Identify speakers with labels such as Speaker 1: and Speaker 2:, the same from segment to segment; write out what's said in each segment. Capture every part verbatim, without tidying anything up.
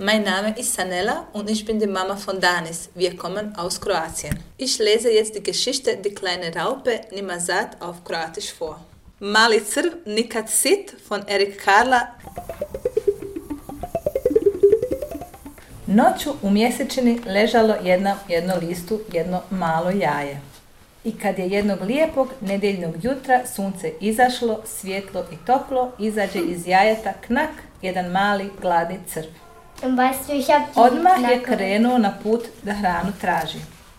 Speaker 1: Mein Name ist Sanella und ich bin die Mama von Danis. Wir kommen aus Kroatien. Ich lese jetzt die Geschichte Die kleine Raupe Nimazat auf Kroatisch vor. Mali crv nikad sit von Erik Karla. Noću u mjesečini ležalo jedno, jedno listu, jedno malo jaje. I kad je jednog lijepog nedjeljnog jutra sunce izašlo, svjetlo i toplo, izađe iz jajeta knak, jedan mali gladni crv. Odmah je krenuo na put da hranu traži.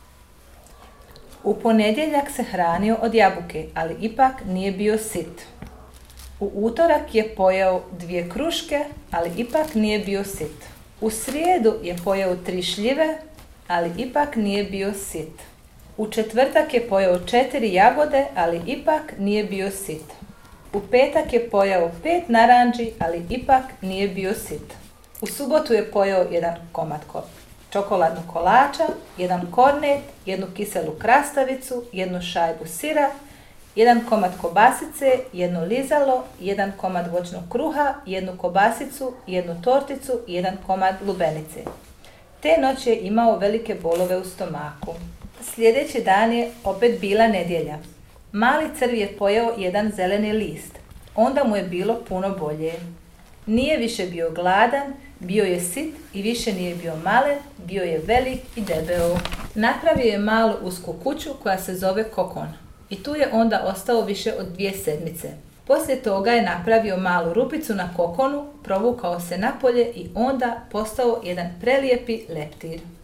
Speaker 1: U ponedjeljak se hranio od jabuke, ali ipak nije bio sit. U utorak je pojeo dvije kruške, ali ipak nije bio sit. U srijedu je pojeo tri šljive, ali ipak nije bio sit. U četvrtak je pojeo četiri jagode, ali ipak nije bio sit. U petak je pojeo pet naranđi, ali ipak nije bio sit. U subotu je pojeo jedan komad čokoladnog kolača, jedan kornet, jednu kiselu krastavicu, jednu šajbu sira, jedan komad kobasice, jedno lizalo, jedan komad voćnog kruha, jednu kobasicu, jednu torticu i jedan komad lubenice. Te noći je imao velike bolove u stomaku. Sljedeći dan je opet bila nedjelja. Mali crv je pojeo jedan zeleni list. Onda mu je bilo puno bolje. Nije više bio gladan, bio je sit i više nije bio malen, bio je velik i debeo. Napravio je malu usku kuću koja se zove kokon. I tu je onda ostao više od dvije sedmice. Poslije toga je napravio malu rupicu na kokonu, provukao se napolje i onda postao jedan prelijepi leptir.